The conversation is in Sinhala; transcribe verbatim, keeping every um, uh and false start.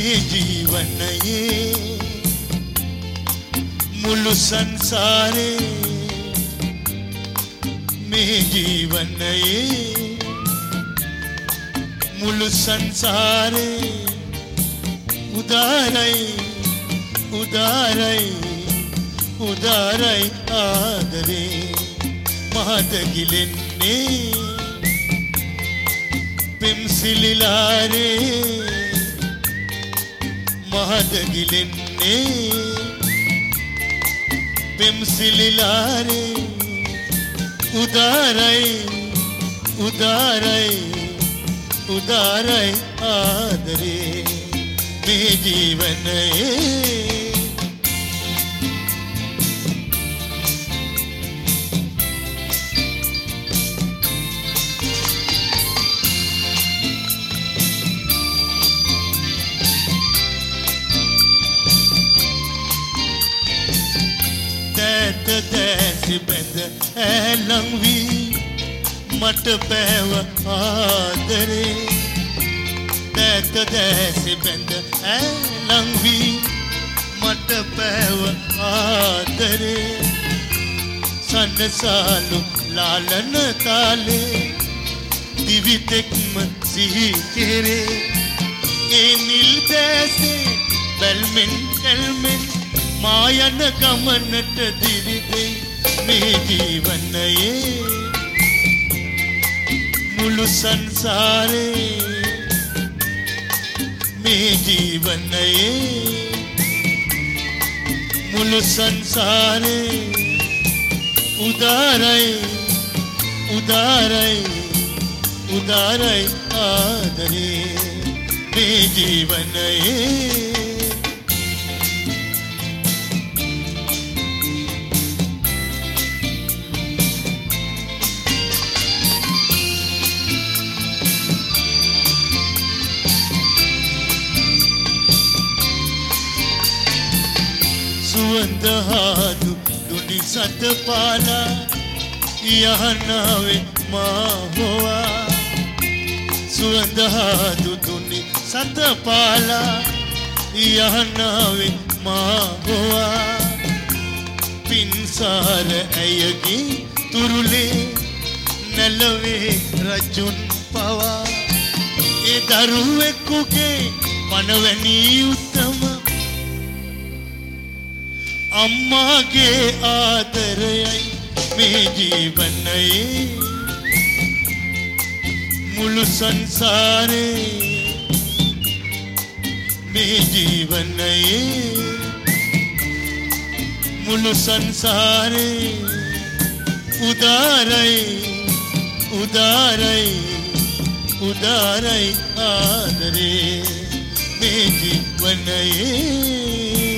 මේ ජීවනයේ මුළු සංසාරේ මේ ජීවනයේ මුළු සංසාරේ උදාරයි උදාරයි උදාරයි ආදරේ මහත ගිලෙන්නේ පිම්සිලිලාරේ මහත ගිලෙන්නේ පිම්සිලිලාරේ උදාරයි උදාරයි උදාරයි ආදරේ මේ ජීවනයේ දැත දැසි බැඳ ඇලං වී මට පෑව ආදරේ දැත දැසි බැඳ ඇලං වී මට පෑව ආදරේ සන්නසාලු ලාලන තාලේ දිවිතෙක්ම සිහි කෙරේ ඒ නිල් දැසේ බැල්මෙන් කල්මෙන් මායන ගමනට දිරිදෙයි මේ ජීවනයේ මුළු සංසාරේ මේ ජීවනයේ මුළු සංසාරේ උදාරයි උදාරයි උදාරයි ආදරේ මේ ජීවනයේ සුවඳ හාදු දුඩි සත පාලා යහනාවේ මා හොවා සුවඳ හාදු දුඩි සත පාලා යහනාවේ මා හොවා පින්සාර ඇයගේ තුරුලේ නැලවේ රජුන් පවා ඒ දරුවෙකුගේ පනවැනි උත්තම අම්මාගේ ආදරයයි මේ ජීවනයේ මුළු සංසාරේ මේ ජීවනයේ මුළු සංසාරේ උදාරයි උදාරයි උදාරයි ආදරේ මේ ජීවනයේ